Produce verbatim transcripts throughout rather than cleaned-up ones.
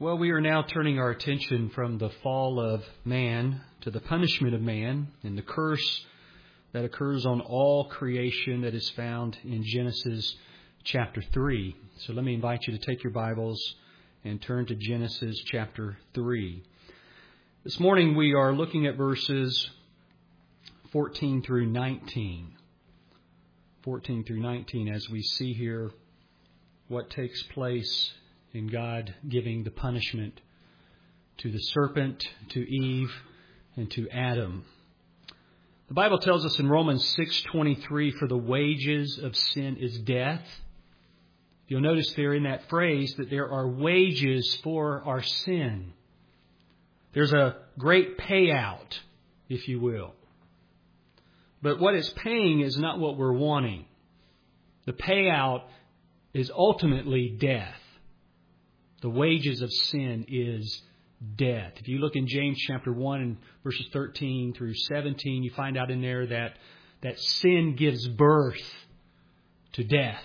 Well, we are now turning our attention from the fall of man to the punishment of man and the curse that occurs on all creation that is found in Genesis chapter three. So let me invite you to take your Bibles and turn to Genesis chapter three. This morning we are looking at verses fourteen through nineteen. fourteen through nineteen as we see here what takes place in God giving the punishment to the serpent, to Eve, and to Adam. The Bible tells us in Romans six twenty-three, for the wages of sin is death. You'll notice there in that phrase that there are wages for our sin. There's a great payout, if you will. But what it's paying is not what we're wanting. The payout is ultimately death. The wages of sin is death. If you look in James chapter one and verses thirteen through seventeen, you find out in there that, that sin gives birth to death.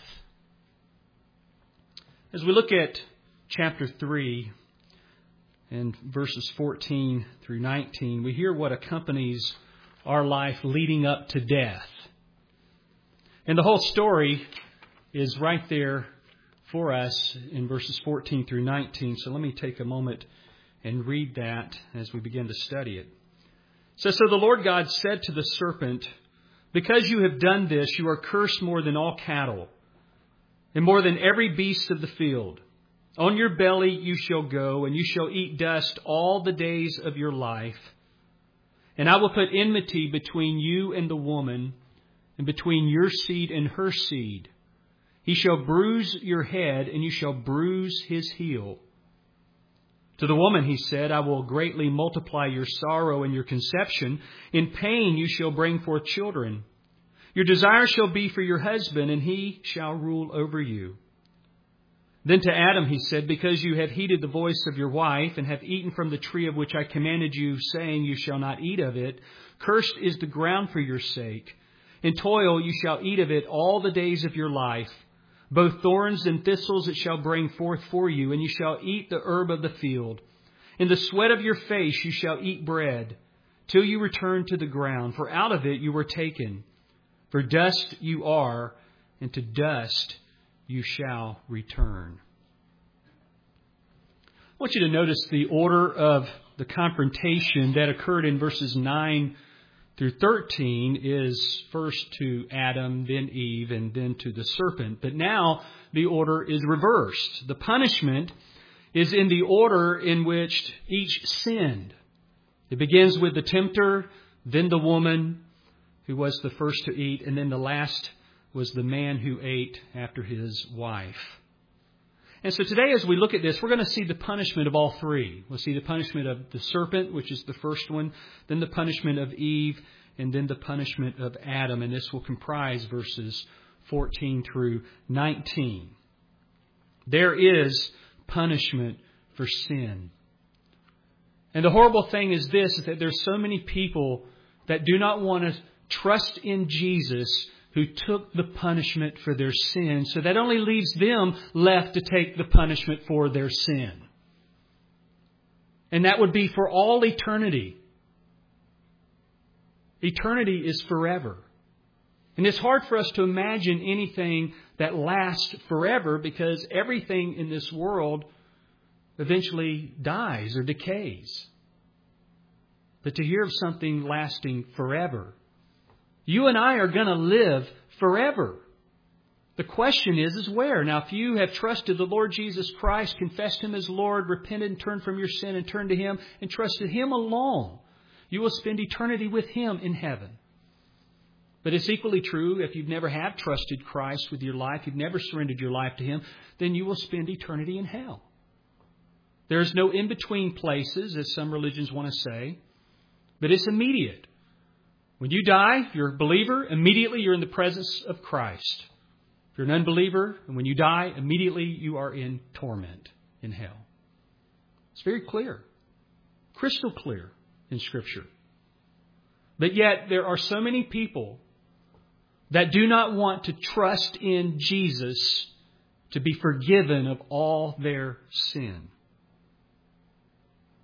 As we look at chapter three and verses fourteen through nineteen, we hear what accompanies our life leading up to death. And the whole story is right there for us in verses fourteen through nineteen. So let me take a moment and read that as we begin to study it. It says, So the Lord God said to the serpent, because you have done this, you are cursed more than all cattle, and more than every beast of the field. On your belly you shall go, and you shall eat dust all the days of your life. And I will put enmity between you and the woman, and between your seed and her seed. He shall bruise your head, and you shall bruise his heel. To the woman he said, I will greatly multiply your sorrow and your conception. In pain you shall bring forth children. Your desire shall be for your husband, and he shall rule over you. Then to Adam he said, because you have heeded the voice of your wife, and have eaten from the tree of which I commanded you, saying, you shall not eat of it, cursed is the ground for your sake. In toil you shall eat of it all the days of your life. Both thorns and thistles it shall bring forth for you, and you shall eat the herb of the field. In the sweat of your face you shall eat bread, till you return to the ground, for out of it you were taken. For dust you are, and to dust you shall return. I want you to notice the order of the confrontation that occurred in verses nine through thirteen is first to Adam, then Eve, and then to the serpent. But now the order is reversed. The punishment is in the order in which each sinned. It begins with the tempter, then the woman who was the first to eat, and then the last was the man who ate after his wife. And so today as we look at this, we're going to see the punishment of all three. We'll see the punishment of the serpent, which is the first one, then the punishment of Eve, and then the punishment of Adam. And this will comprise verses fourteen through nineteen. There is punishment for sin. And the horrible thing is this, is that there's so many people that do not want to trust in Jesus, who took the punishment for their sin. So that only leaves them left to take the punishment for their sin. And that would be for all eternity. Eternity is forever. And it's hard for us to imagine anything that lasts forever, because everything in this world eventually dies or decays. But to hear of something lasting forever, you and I are going to live forever. The question is, is where? Now, if you have trusted the Lord Jesus Christ, confessed Him as Lord, repented and turned from your sin and turned to Him and trusted Him alone, you will spend eternity with Him in heaven. But it's equally true if you've never have trusted Christ with your life, you've never surrendered your life to Him, then you will spend eternity in hell. There's no in-between places, as some religions want to say, but it's immediate. When you die, if you're a believer, immediately you're in the presence of Christ. If you're an unbeliever, and when you die, immediately you are in torment in hell. It's very clear, crystal clear in Scripture. But yet there are so many people that do not want to trust in Jesus to be forgiven of all their sin.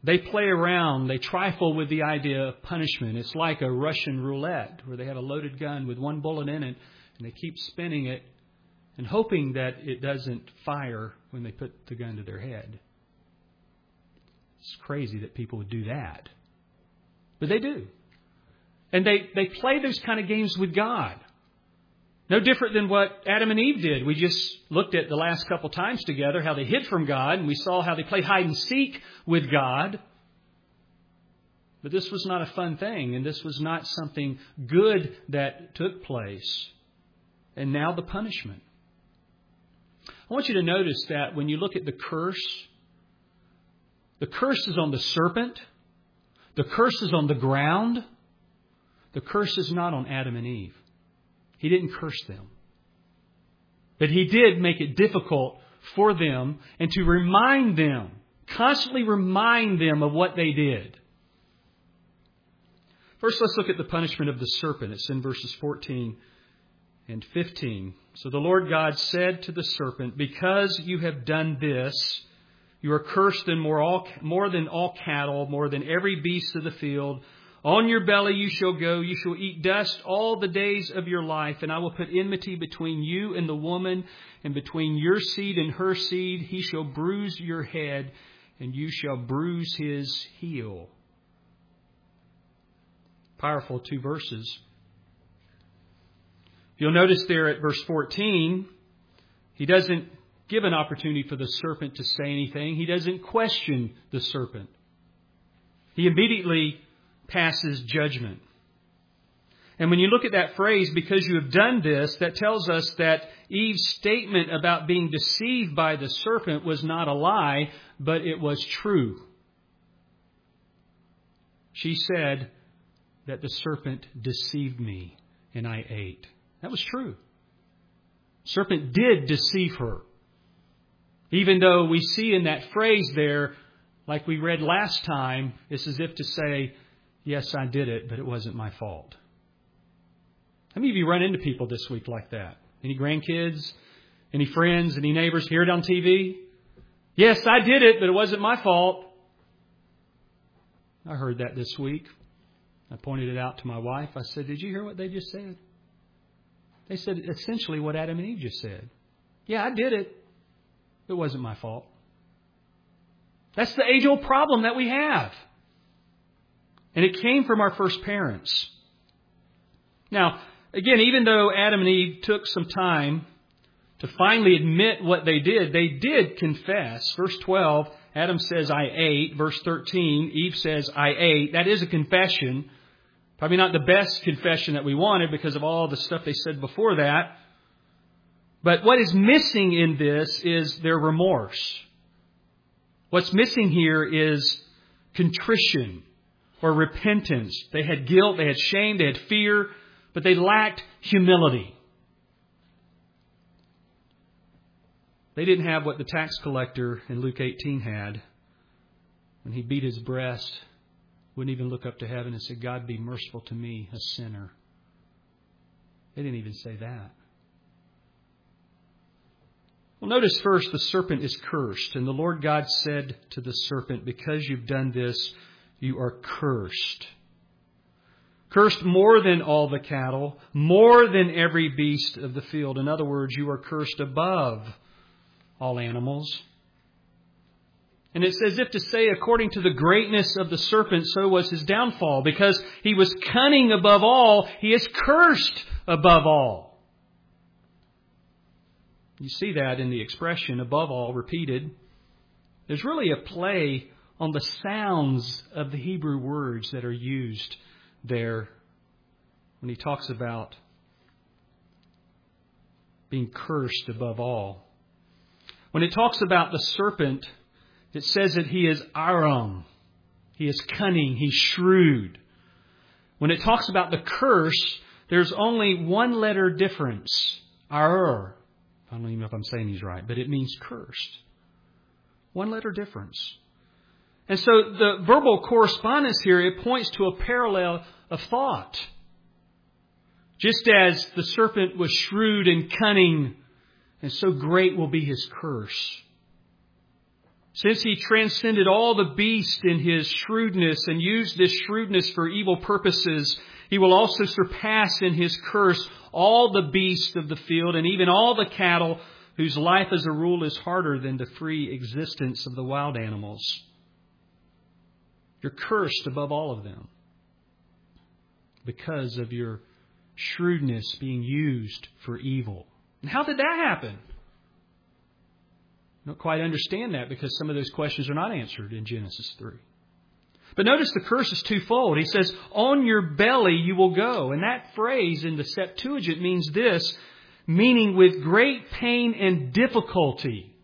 They play around. They trifle with the idea of punishment. It's like a Russian roulette where they have a loaded gun with one bullet in it and they keep spinning it and hoping that it doesn't fire when they put the gun to their head. It's crazy that people would do that. But they do. And they, they play those kind of games with God. No different than what Adam and Eve did. We just looked at the last couple times together how they hid from God, and we saw how they played hide and seek with God. But this was not a fun thing, and this was not something good that took place. And now the punishment. I want you to notice that when you look at the curse, the curse is on the serpent. The curse is on the ground. The curse is not on Adam and Eve. He didn't curse them. But He did make it difficult for them and to remind them, constantly remind them of what they did. First, let's look at the punishment of the serpent. It's in verses fourteen and fifteen. So the Lord God said to the serpent, "Because you have done this, you are cursed than more, all, more than all cattle, more than every beast of the field. On your belly you shall go, you shall eat dust all the days of your life, and I will put enmity between you and the woman, and between your seed and her seed. He shall bruise your head, and you shall bruise his heel." Powerful two verses. You'll notice there at verse fourteen, He doesn't give an opportunity for the serpent to say anything. He doesn't question the serpent. He immediately passes judgment. And when you look at that phrase, "because you have done this," that tells us that Eve's statement about being deceived by the serpent was not a lie, but it was true. She said that the serpent deceived me and I ate. That was true. Serpent did deceive her. Even though we see in that phrase there, like we read last time, it's as if to say, yes, I did it, but it wasn't my fault. How many of you run into people this week like that? Any grandkids? Any friends? Any neighbors? Hear it on T V? Yes, I did it, but it wasn't my fault. I heard that this week. I pointed it out to my wife. I said, "Did you hear what they just said?" They said essentially what Adam and Eve just said. Yeah, I did it. It wasn't my fault. That's the age-old problem that we have. And it came from our first parents. Now, again, even though Adam and Eve took some time to finally admit what they did, they did confess. Verse twelve, Adam says, "I ate." Verse thirteen, Eve says, "I ate." That is a confession. Probably not the best confession that we wanted because of all the stuff they said before that. But what is missing in this is their remorse. What's missing here is contrition or repentance. They had guilt, they had shame, they had fear, but they lacked humility. They didn't have what the tax collector in Luke eighteen had when he beat his breast, wouldn't even look up to heaven and said, "God, be merciful to me, a sinner." They didn't even say that. Well, notice first the serpent is cursed. And the Lord God said to the serpent, "Because you've done this, you are cursed. Cursed more than all the cattle, more than every beast of the field." In other words, you are cursed above all animals. And it's as if to say, according to the greatness of the serpent, so was his downfall. Because he was cunning above all, he is cursed above all. You see that in the expression "above all" repeated. There's really a play on the sounds of the Hebrew words that are used there when he talks about being cursed above all. When it talks about the serpent, it says that he is arum. He is cunning. He's shrewd. When it talks about the curse, there's only one letter difference. Ar. I don't even know if I'm saying these right, but it means cursed. One letter difference. And so the verbal correspondence here, it points to a parallel of thought. Just as the serpent was shrewd and cunning, and so great will be his curse. Since He transcended all the beasts in His shrewdness and used this shrewdness for evil purposes, He will also surpass in His curse all the beasts of the field and even all the cattle whose life as a rule is harder than the free existence of the wild animals. You're cursed above all of them because of your shrewdness being used for evil. And how did that happen? I don't quite understand that because some of those questions are not answered in Genesis three. But notice the curse is twofold. He says, on your belly you will go. And that phrase in the Septuagint means this, meaning with great pain and difficulty.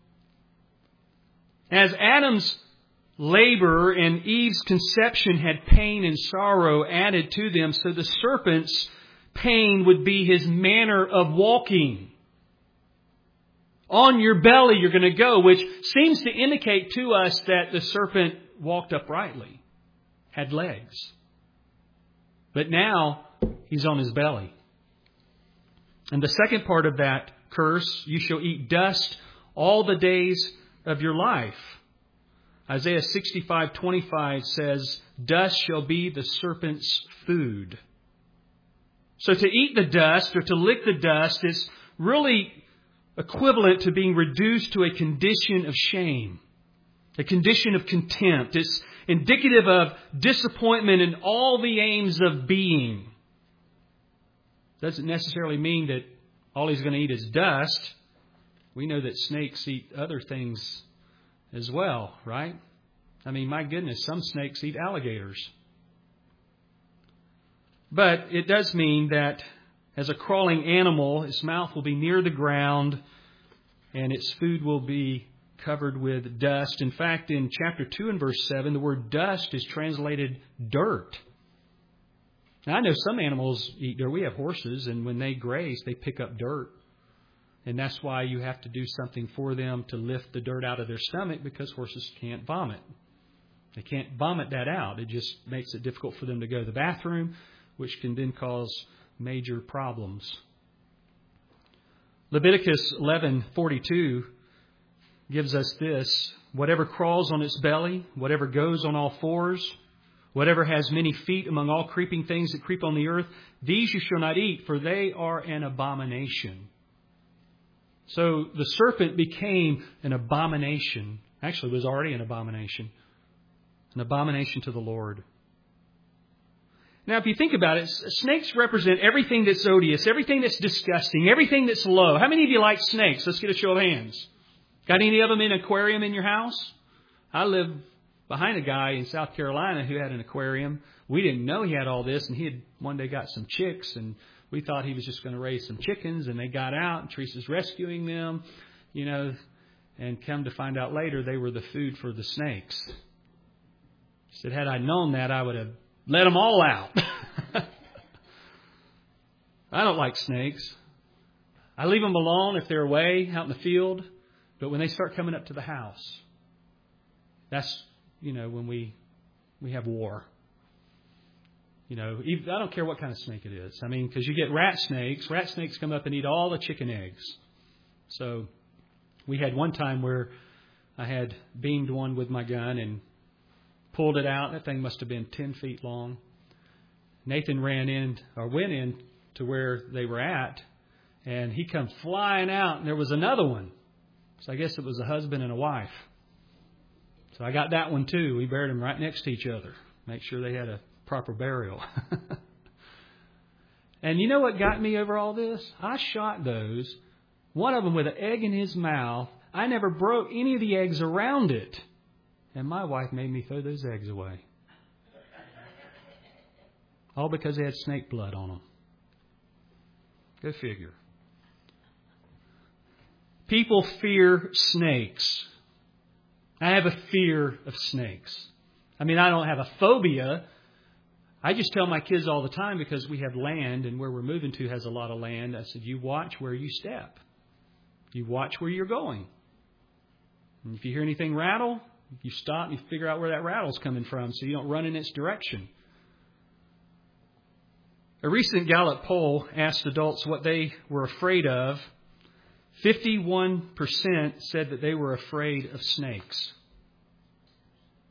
As Adam's labor and Eve's conception had pain and sorrow added to them, so the serpent's pain would be his manner of walking. On your belly you're going to go, which seems to indicate to us that the serpent walked uprightly, had legs. But now he's on his belly. And the second part of that curse, you shall eat dust all the days of your life. Isaiah sixty-five twenty-five says, dust shall be the serpent's food. So to eat the dust or to lick the dust is really equivalent to being reduced to a condition of shame, a condition of contempt. It's indicative of disappointment in all the aims of being. Doesn't necessarily mean that all he's going to eat is dust. We know that snakes eat other things as well, right? I mean, my goodness, some snakes eat alligators. But it does mean that as a crawling animal, its mouth will be near the ground and its food will be covered with dust. In fact, in chapter two and verse seven, the word dust is translated dirt. Now, I know some animals eat dirt. We have horses, and when they graze, they pick up dirt. And that's why you have to do something for them to lift the dirt out of their stomach, because horses can't vomit. They can't vomit that out. It just makes it difficult for them to go to the bathroom, which can then cause major problems. Leviticus eleven forty-two gives us this: whatever crawls on its belly, whatever goes on all fours, whatever has many feet among all creeping things that creep on the earth, these you shall not eat, for they are an abomination. So the serpent became an abomination. Actually, it was already an abomination. An abomination to the Lord. Now, if you think about it, snakes represent everything that's odious, everything that's disgusting, everything that's low. How many of you like snakes? Let's get a show of hands. Got any of them in an aquarium in your house? I live behind a guy in South Carolina who had an aquarium. We didn't know he had all this, and he had one day got some chicks, and we thought he was just going to raise some chickens, and they got out, and Teresa's rescuing them, you know, and come to find out later they were the food for the snakes. He said, had I known that, I would have let them all out. I don't like snakes. I leave them alone if they're away out in the field, but when they start coming up to the house, that's, you know, when we we have war. You know, I don't care what kind of snake it is. I mean, because you get rat snakes. Rat snakes come up and eat all the chicken eggs. So we had one time where I had beamed one with my gun and pulled it out. That thing must have been ten feet long. Nathan ran in, or went in to where they were at, and he come flying out, and there was another one. So I guess it was a husband and a wife. So I got that one too. We buried them right next to each other. Make sure they had a proper burial. And you know what got me over all this? I shot those. One of them with an egg in his mouth. I never broke any of the eggs around it. And my wife made me throw those eggs away. All because they had snake blood on them. Go figure. People fear snakes. I have a fear of snakes. I mean, I don't have a phobia. I just tell my kids all the time, because we have land, and where we're moving to has a lot of land. I said, you watch where you step. You watch where you're going. And if you hear anything rattle, you stop and you figure out where that rattle's coming from so you don't run in its direction. A recent Gallup poll asked adults what they were afraid of. fifty-one percent said that they were afraid of snakes.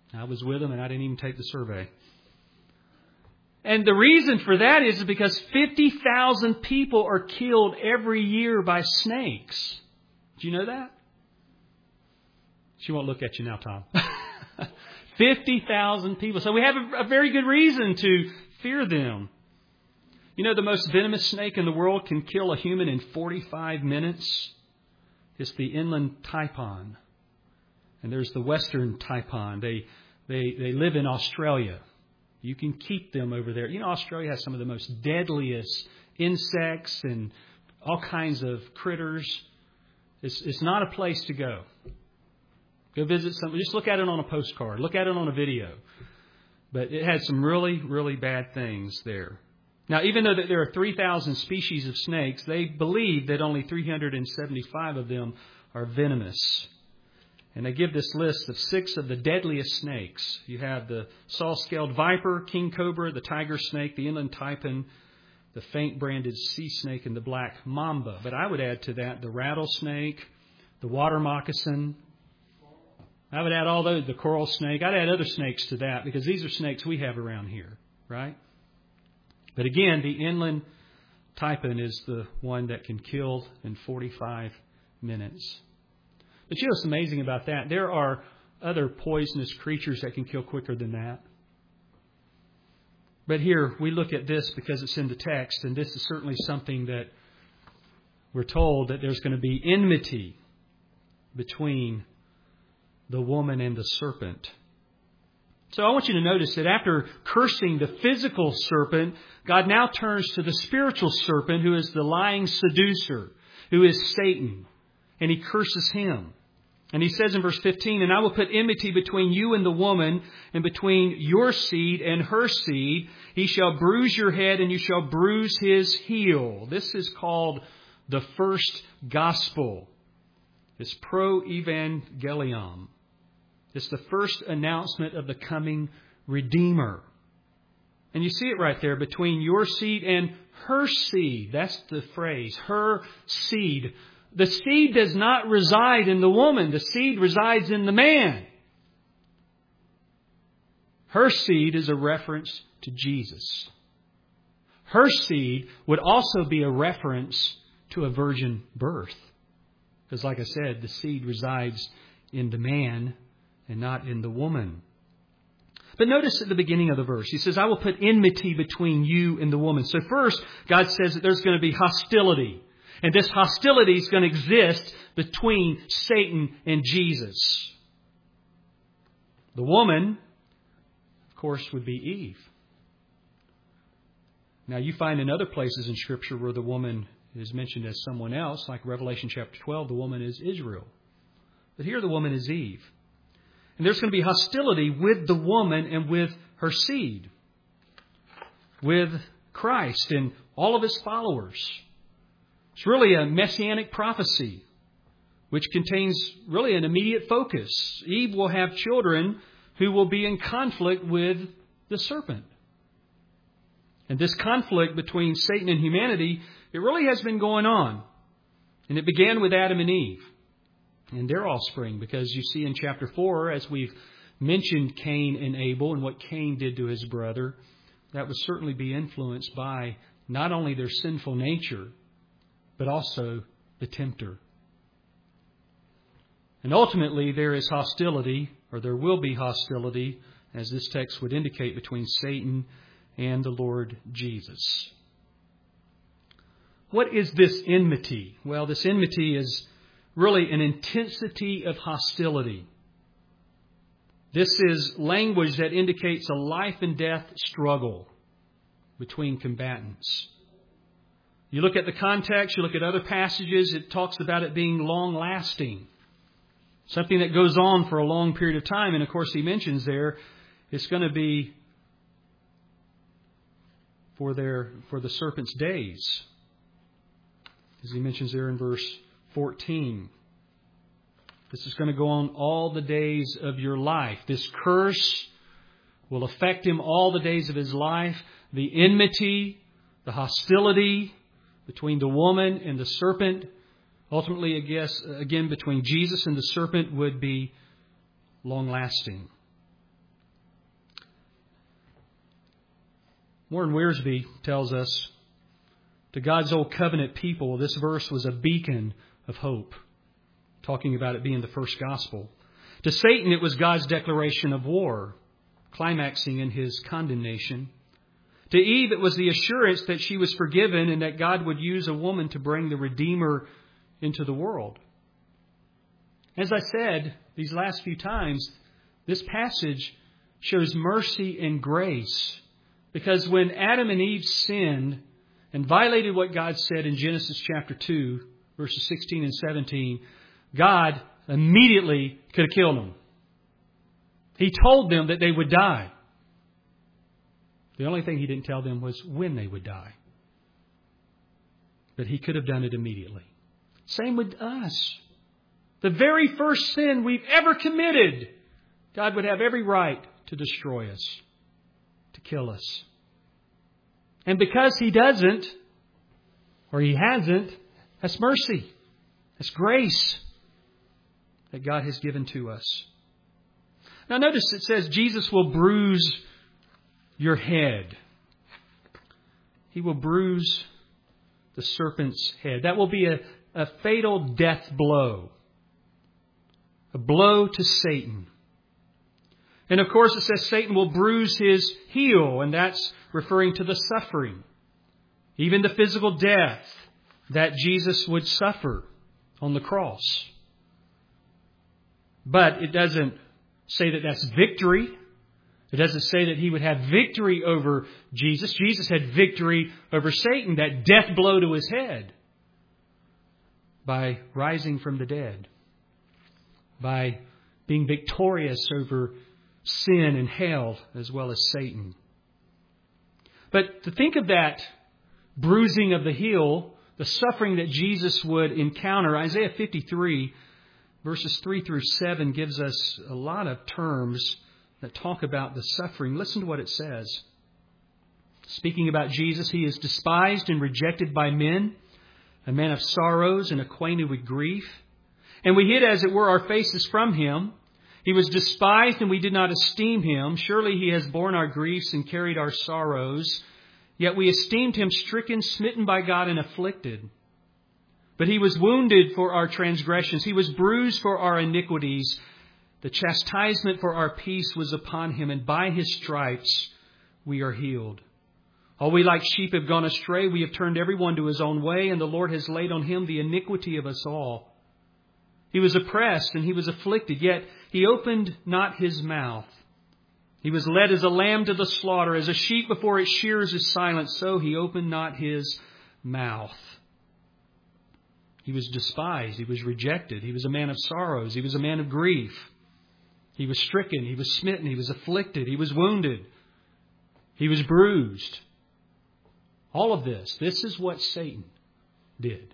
I was with them and I didn't even take the survey. And the reason for that is because fifty thousand people are killed every year by snakes. Do you know that? She won't look at you now, Tom. fifty thousand people. So we have a, a very good reason to fear them. You know, the most venomous snake in the world can kill a human in forty-five minutes. It's the inland taipan. And there's the western taipan. They, they, they live in Australia. You can keep them over there. You know, Australia has some of the most deadliest insects and all kinds of critters. It's, it's not a place to go. Go visit some. Just look at it on a postcard. Look at it on a video. But it had some really, really bad things there. Now, even though that there are three thousand species of snakes, they believe that only three hundred seventy-five of them are venomous. And they give this list of six of the deadliest snakes. You have the saw-scaled viper, king cobra, the tiger snake, the inland taipan, the faint-branded sea snake, and the black mamba. But I would add to that the rattlesnake, the water moccasin. I would add all those, the coral snake. I'd add other snakes to that because these are snakes we have around here, right? But again, the inland taipan is the one that can kill in forty-five minutes. But you know what's amazing about that? There are other poisonous creatures that can kill quicker than that. But here, we look at this because it's in the text, and this is certainly something that we're told that there's going to be enmity between the woman and the serpent. So I want you to notice that after cursing the physical serpent, God now turns to the spiritual serpent, who is the lying seducer, who is Satan, and He curses him. And He says in verse fifteen, "And I will put enmity between you and the woman, and between your seed and her seed. He shall bruise your head, and you shall bruise his heel." This is called the first gospel. It's pro-evangelium. It's the first announcement of the coming Redeemer. And you see it right there, between your seed and her seed. That's the phrase, her seed. The seed does not reside in the woman. The seed resides in the man. Her seed is a reference to Jesus. Her seed would also be a reference to a virgin birth. Because like I said, the seed resides in the man and not in the woman. But notice at the beginning of the verse, He says, "I will put enmity between you and the woman." So first, God says that there's going to be hostility. And this hostility is going to exist between Satan and Jesus. The woman, of course, would be Eve. Now, you find in other places in Scripture where the woman is mentioned as someone else, like Revelation chapter twelve, the woman is Israel. But here the woman is Eve. And there's going to be hostility with the woman and with her seed, with Christ and all of His followers. It's really a messianic prophecy, which contains really an immediate focus. Eve will have children who will be in conflict with the serpent. And this conflict between Satan and humanity, it really has been going on. And it began with Adam and Eve and their offspring, because you see in chapter four, as we've mentioned Cain and Abel and what Cain did to his brother, that would certainly be influenced by not only their sinful nature, but also the tempter. And ultimately there is hostility, or there will be hostility, as this text would indicate, between Satan and the Lord Jesus. What is this enmity? Well, this enmity is really an intensity of hostility. This is language that indicates a life and death struggle between combatants. You look at the context, you look at other passages, it talks about it being long-lasting. Something that goes on for a long period of time. And of course, he mentions there, it's going to be for their for the serpent's days. As he mentions there in verse fourteen. This is going to go on all the days of your life. This curse will affect him all the days of his life. The enmity, the hostility between the woman and the serpent, ultimately, I guess, again, between Jesus and the serpent, would be long-lasting. Warren Wiersbe tells us, to God's old covenant people, this verse was a beacon of hope, talking about it being the first gospel. To Satan, it was God's declaration of war, climaxing in his condemnation. To Eve, it was the assurance that she was forgiven and that God would use a woman to bring the Redeemer into the world. As I said these last few times, this passage shows mercy and grace, because when Adam and Eve sinned and violated what God said in Genesis chapter two, verses sixteen and seventeen, God immediately could have killed them. He told them that they would die. The only thing He didn't tell them was when they would die. But He could have done it immediately. Same with us. The very first sin we've ever committed, God would have every right to destroy us, to kill us. And because He doesn't, or He hasn't, that's mercy. That's grace that God has given to us. Now notice it says Jesus will bruise your head. He will bruise the serpent's head. That will be a, a fatal death blow. A blow to Satan. And of course it says Satan will bruise his heel, and that's referring to the suffering. Even the physical death that Jesus would suffer on the cross. But it doesn't say that that's victory. It doesn't say that He would have victory over Jesus. Jesus had victory over Satan, that death blow to His head, by rising from the dead, by being victorious over sin and hell as well as Satan. But to think of that bruising of the heel, the suffering that Jesus would encounter, Isaiah fifty-three, verses three through seven, gives us a lot of terms that talk about the suffering. Listen to what it says. Speaking about Jesus, He is despised and rejected by men, a man of sorrows and acquainted with grief. And we hid, as it were, our faces from Him. He was despised, and we did not esteem Him. Surely He has borne our griefs and carried our sorrows. Yet we esteemed Him stricken, smitten by God, and afflicted. But He was wounded for our transgressions. He was bruised for our iniquities. The chastisement for our peace was upon Him, and by His stripes we are healed. All we like sheep have gone astray. We have turned everyone to his own way, and the Lord has laid on Him the iniquity of us all. He was oppressed and He was afflicted, yet He opened not His mouth. He was led as a lamb to the slaughter, as a sheep before its shearers is silent, so He opened not His mouth. He was despised. He was rejected. He was a man of sorrows. He was a man of grief. He was stricken. He was smitten. He was afflicted. He was wounded. He was bruised. All of this, this is what Satan did.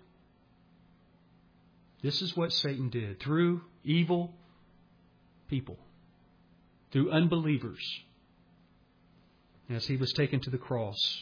This is what Satan did through evil people, through unbelievers, as He was taken to the cross.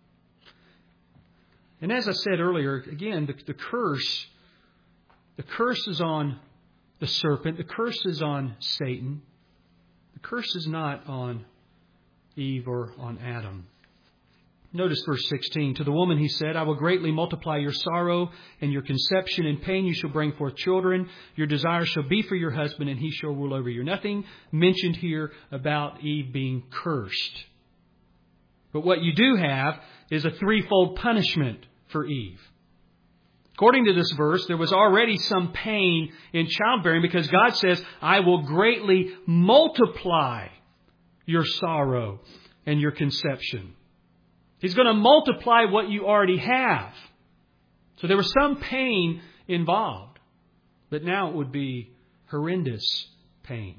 And as I said earlier, again, the, the curse, the curse is on the serpent. The curse is on Satan. The curse is not on Eve or on Adam. Notice verse sixteen. To the woman He said, I will greatly multiply your sorrow and your conception. In pain you shall bring forth children. Your desire shall be for your husband, and he shall rule over you. Nothing mentioned here about Eve being cursed. But what you do have is a threefold punishment for Eve. According to this verse, there was already some pain in childbearing, because God says, I will greatly multiply your sorrow and your conception. He's going to multiply what you already have. So there was some pain involved. But now it would be horrendous pain.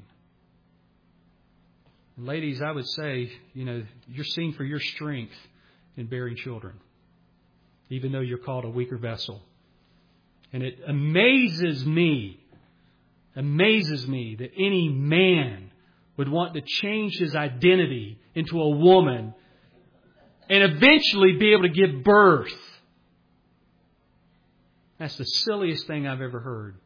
And ladies, I would say, you know, you're seen for your strength in bearing children, even though you're called a weaker vessel. And it amazes me, amazes me that any man would want to change his identity into a woman and eventually be able to give birth. That's the silliest thing I've ever heard.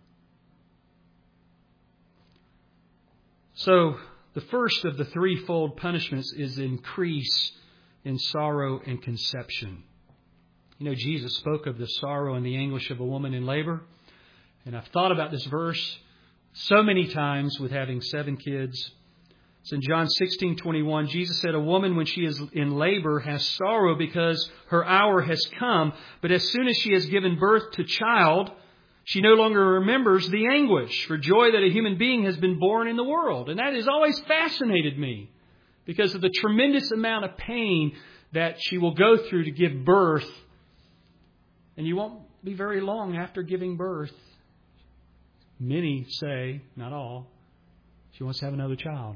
So, the first of the threefold punishments is increase in sorrow and conception. You know, Jesus spoke of the sorrow and the anguish of a woman in labor. And I've thought about this verse so many times with having seven kids. It's in John sixteen twenty-one. Jesus said, a woman when she is in labor has sorrow because her hour has come. But as soon as she has given birth to child, she no longer remembers the anguish for joy that a human being has been born in the world. And that has always fascinated me because of the tremendous amount of pain that she will go through to give birth. And you won't be very long after giving birth. Many say, not all, she wants to have another child.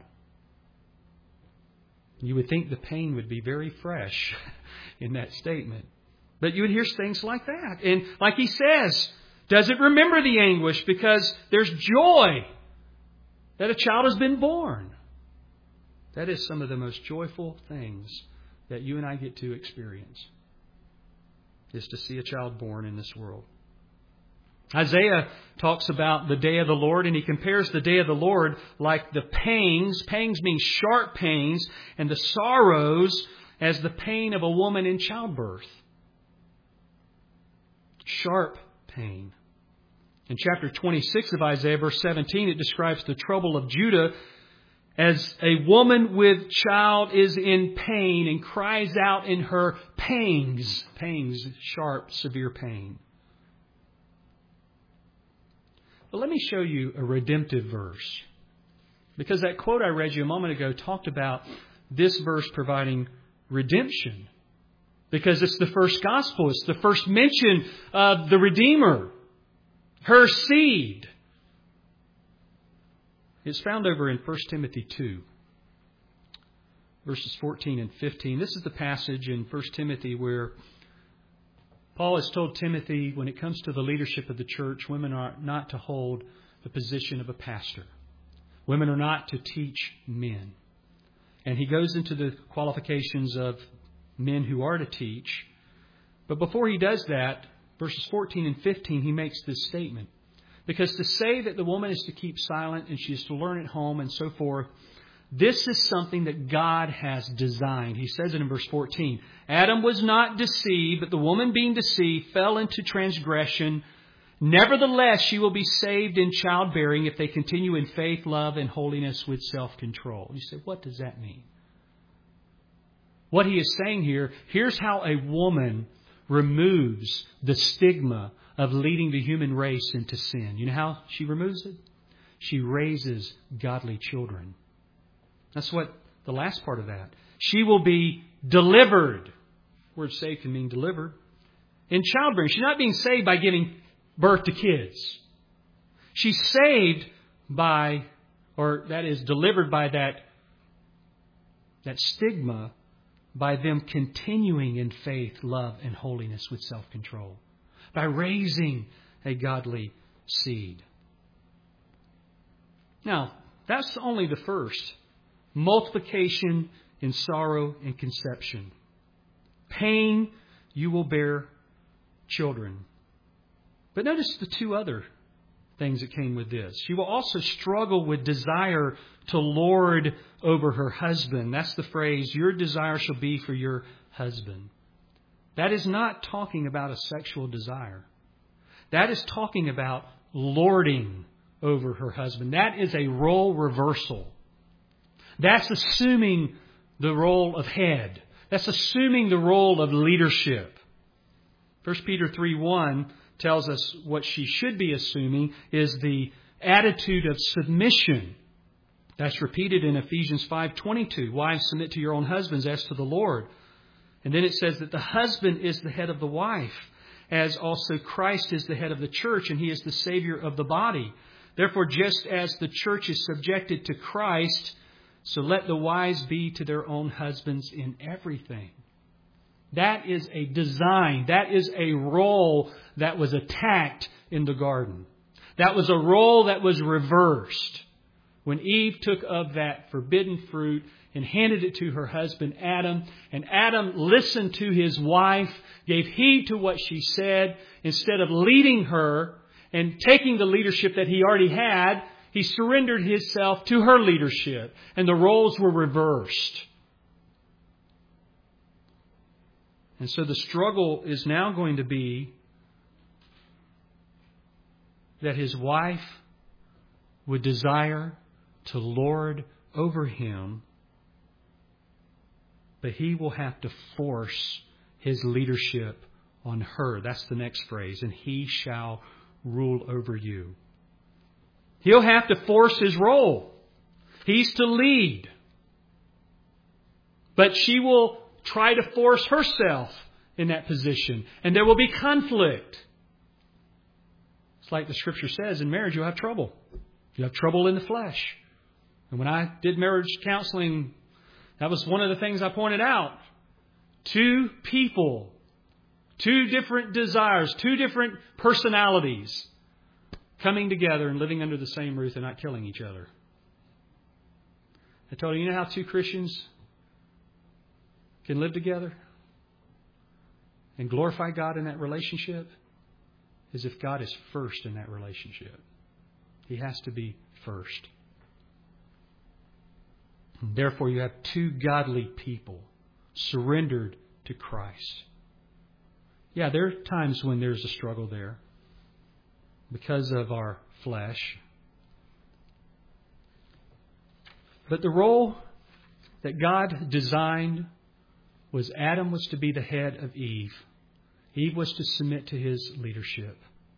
You would think the pain would be very fresh in that statement. But you would hear things like that. And like he says, does it remember the anguish? Because there's joy that a child has been born. That is some of the most joyful things that you and I get to experience, is to see a child born in this world. Isaiah talks about the day of the Lord, and he compares the day of the Lord like the pangs. Pangs mean sharp pains, and the sorrows as the pain of a woman in childbirth. Sharp pain. In chapter twenty-six of Isaiah, verse seventeen, it describes the trouble of Judah as a woman with child is in pain and cries out in her pangs. Pangs, sharp, severe pain. But let me show you a redemptive verse. Because that quote I read you a moment ago talked about this verse providing redemption. Because it's the first gospel. It's the first mention of the Redeemer. Her seed. It's found over in First Timothy two. Verses fourteen and fifteen. This is the passage in First Timothy where Paul has told Timothy, when it comes to the leadership of the church, women are not to hold the position of a pastor. Women are not to teach men. And he goes into the qualifications of men who are to teach. But before he does that, verses fourteen and fifteen, he makes this statement. Because to say that the woman is to keep silent and she is to learn at home and so forth, this is something that God has designed. He says it in verse fourteen. Adam was not deceived, but the woman being deceived fell into transgression. Nevertheless, she will be saved in childbearing if they continue in faith, love, and holiness with self-control. You say, what does that mean? What he is saying here, here's how a woman removes the stigma of leading the human race into sin. You know how she removes it? She raises godly children. That's what the last part of that. She will be delivered. The word saved can mean delivered. In childbearing. She's not being saved by giving birth to kids. She's saved by, or that is delivered by that, that stigma by them continuing in faith, love, and holiness with self-control. By raising a godly seed. Now, that's only the first. Multiplication in sorrow and conception. Pain, you will bear children. But notice the two other things that came with this. She will also struggle with desire to lord over her husband. That's the phrase, your desire shall be for your husband. That is not talking about a sexual desire. That is talking about lording over her husband. That is a role reversal. That's assuming the role of head. That's assuming the role of leadership. First Peter three one tells us what she should be assuming is the attitude of submission. That's repeated in Ephesians five twenty-two. Wives, submit to your own husbands as to the Lord. And then it says that the husband is the head of the wife, as also Christ is the head of the church, and he is the Savior of the body. Therefore, just as the church is subjected to Christ, so let the wives be to their own husbands in everything. That is a design. That is a role that was attacked in the garden. That was a role that was reversed. When Eve took of that forbidden fruit and handed it to her husband Adam, and Adam listened to his wife, gave heed to what she said, instead of leading her and taking the leadership that he already had, he surrendered himself to her leadership, and the roles were reversed. And so the struggle is now going to be that his wife would desire to lord over him, but he will have to force his leadership on her. That's the next phrase. And he shall rule over you. He'll have to force his role. He's to lead. But she will try to force herself in that position. And there will be conflict. It's like the Scripture says, in marriage you'll have trouble. You have trouble in the flesh. And when I did marriage counseling, that was one of the things I pointed out. Two people, two different desires, two different personalities coming together and living under the same roof and not killing each other. I told you, you know how two Christians can live together and glorify God in that relationship? Is if God is first in that relationship. He has to be first. Therefore, you have two godly people surrendered to Christ. Yeah, there are times when there's a struggle there because of our flesh. But the role that God designed was Adam was to be the head of Eve. Eve was to submit to his leadership.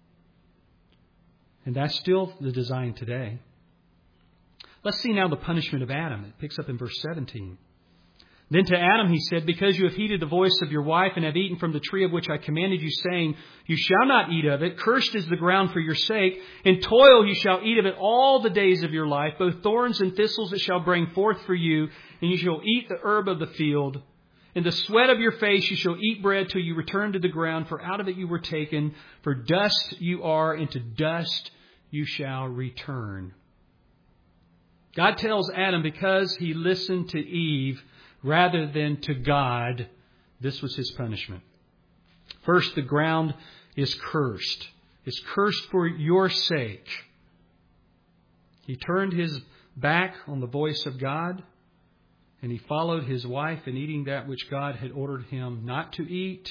And that's still the design today. Let's see now the punishment of Adam. It picks up in verse seventeen. Then to Adam he said, because you have heeded the voice of your wife and have eaten from the tree of which I commanded you, saying, you shall not eat of it. Cursed is the ground for your sake. In toil you shall eat of it all the days of your life. Both thorns and thistles it shall bring forth for you, and you shall eat the herb of the field. In the sweat of your face you shall eat bread till you return to the ground, for out of it you were taken. For dust you are, and to dust you shall return. God tells Adam, because he listened to Eve rather than to God, this was his punishment. First, the ground is cursed. It's cursed for your sake. He turned his back on the voice of God, and he followed his wife in eating that which God had ordered him not to eat.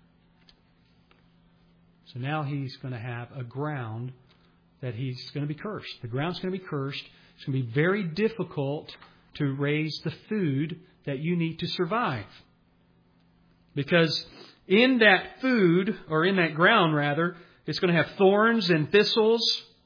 So now he's going to have a ground that he's going to be cursed. The ground's going to be cursed. It's going to be very difficult to raise the food that you need to survive. Because in that food, or in that ground rather, it's going to have thorns and thistles.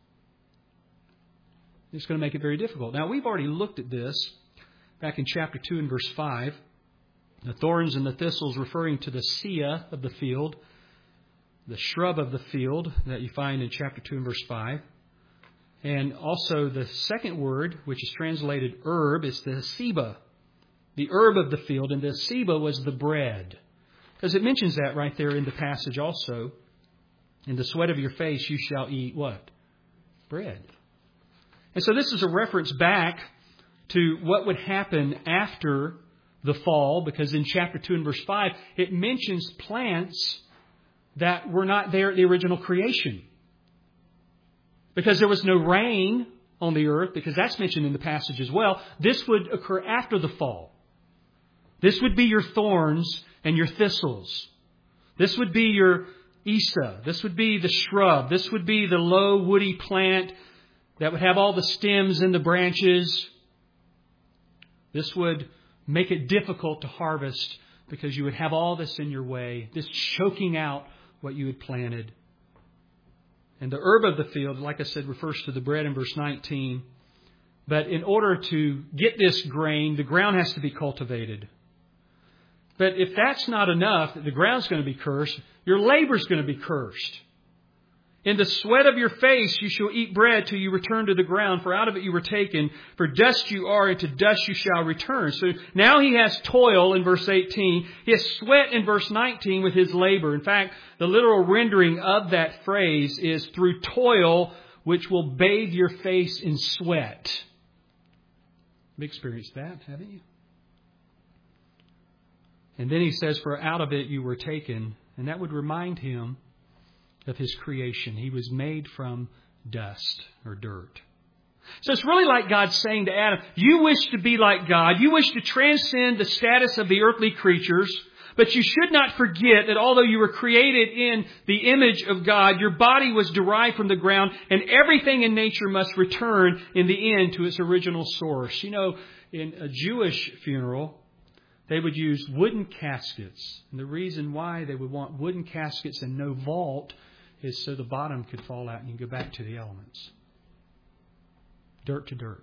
It's going to make it very difficult. Now, we've already looked at this back in chapter two and verse five. The thorns and the thistles referring to the sia of the field, the shrub of the field that you find in chapter two and verse five. And also the second word, which is translated herb, is the seba, the herb of the field. And the seba was the bread. Because it mentions that right there in the passage also. In the sweat of your face you shall eat what? Bread. And so this is a reference back to what would happen after the fall. Because in chapter two and verse five, it mentions plants that were not there at the original creation. Because there was no rain on the earth, because that's mentioned in the passage as well. This would occur after the fall. This would be your thorns and your thistles. This would be your Isa. This would be the shrub. This would be the low woody plant that would have all the stems and the branches. This would make it difficult to harvest because you would have all this in your way, this choking out what you had planted. And the herb of the field, like I said, refers to the bread in verse nineteen. But in order to get this grain, the ground has to be cultivated. But if that's not enough, the ground's going to be cursed, your labor's going to be cursed. In the sweat of your face you shall eat bread till you return to the ground, for out of it you were taken. For dust you are, and to dust you shall return. So now he has toil in verse eighteen. He has sweat in verse nineteen with his labor. In fact, the literal rendering of that phrase is through toil, which will bathe your face in sweat. You've experienced that, haven't you? And then he says, for out of it you were taken. And that would remind him of his creation. He was made from dust or dirt. So it's really like God saying to Adam, you wish to be like God. You wish to transcend the status of the earthly creatures But you should not forget that although you were created in the image of God, your body was derived from the ground, and everything in nature must return in the end to its original source. You know, in a Jewish funeral, they would use wooden caskets. And the reason why they would want wooden caskets and no vault is so the bottom could fall out and you go back to the elements. Dirt to dirt.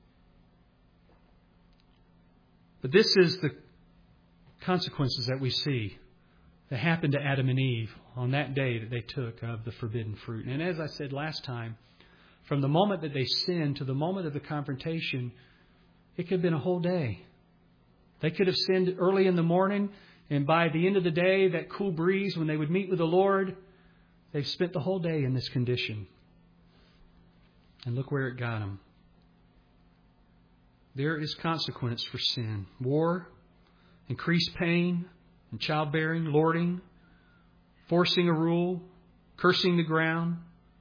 But this is the consequences that we see that happened to Adam and Eve on that day that they took of the forbidden fruit. And as I said last time, from the moment that they sinned to the moment of the confrontation, it could have been a whole day. They could have sinned early in the morning, and by the end of the day, that cool breeze, when they would meet with the Lord, they've spent the whole day in this condition. And look where it got them. There is consequence for sin. War, increased pain and childbearing, lording, forcing a rule, cursing the ground,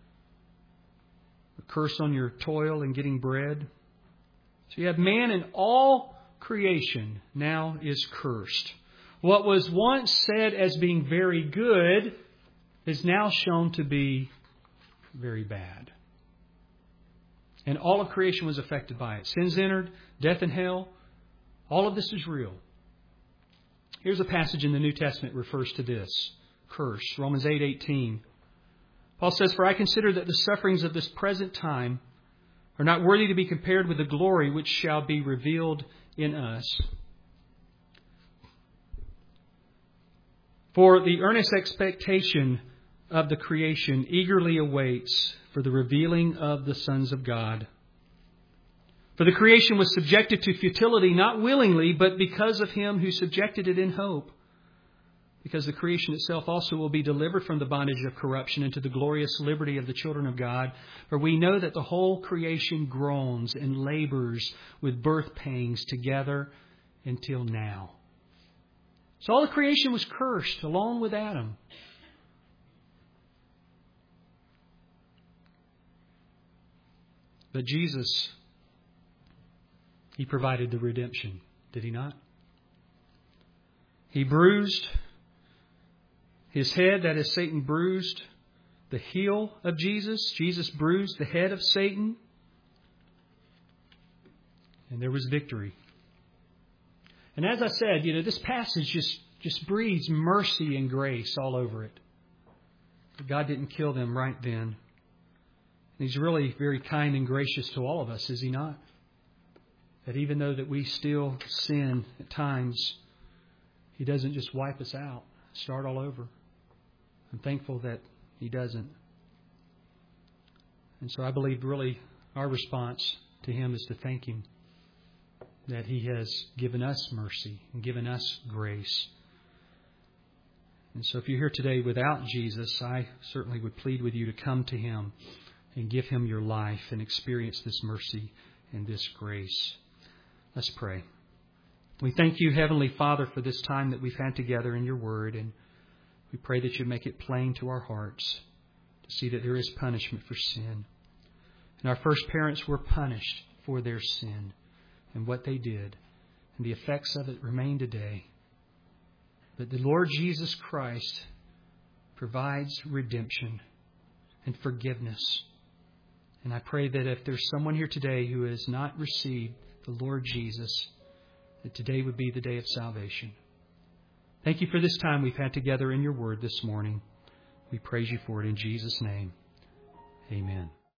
a curse on your toil and getting bread. So you have man in all creation now is cursed. What was once said as being very good is now shown to be very bad. And all of creation was affected by it. Sins entered, death and hell. All of this is real. Here's a passage in the New Testament that refers to this curse. Romans eight eighteen. Paul says, "For I consider that the sufferings of this present time are not worthy to be compared with the glory which shall be revealed in us. For the earnest expectation of the creation eagerly awaits for the revealing of the sons of God. For the creation was subjected to futility, not willingly, but because of Him who subjected it in hope. Because the creation itself also will be delivered from the bondage of corruption into the glorious liberty of the children of God. For we know that the whole creation groans and labors with birth pangs together until now." So all the creation was cursed along with Adam. But Jesus, He provided the redemption, did He not? He bruised His head, that is, Satan bruised the heel of Jesus. Jesus bruised the head of Satan. And there was victory. And as I said, you know, this passage just, just breathes mercy and grace all over it. But God didn't kill them right then. And He's really very kind and gracious to all of us, is He not? That even though that we still sin at times, He doesn't just wipe us out, start all over. I'm thankful that He doesn't. And so I believe really our response to Him is to thank Him that He has given us mercy and given us grace. And so if you're here today without Jesus, I certainly would plead with you to come to Him and give Him your life and experience this mercy and this grace. Let's pray. We thank You, Heavenly Father, for this time that we've had together in Your Word, and we pray that You make it plain to our hearts to see that there is punishment for sin. And our first parents were punished for their sin and what they did, and the effects of it remain today. But the Lord Jesus Christ provides redemption and forgiveness. And I pray that if there's someone here today who has not received the Lord Jesus, that today would be the day of salvation. Thank You for this time we've had together in Your Word this morning. We praise You for it in Jesus' name. Amen.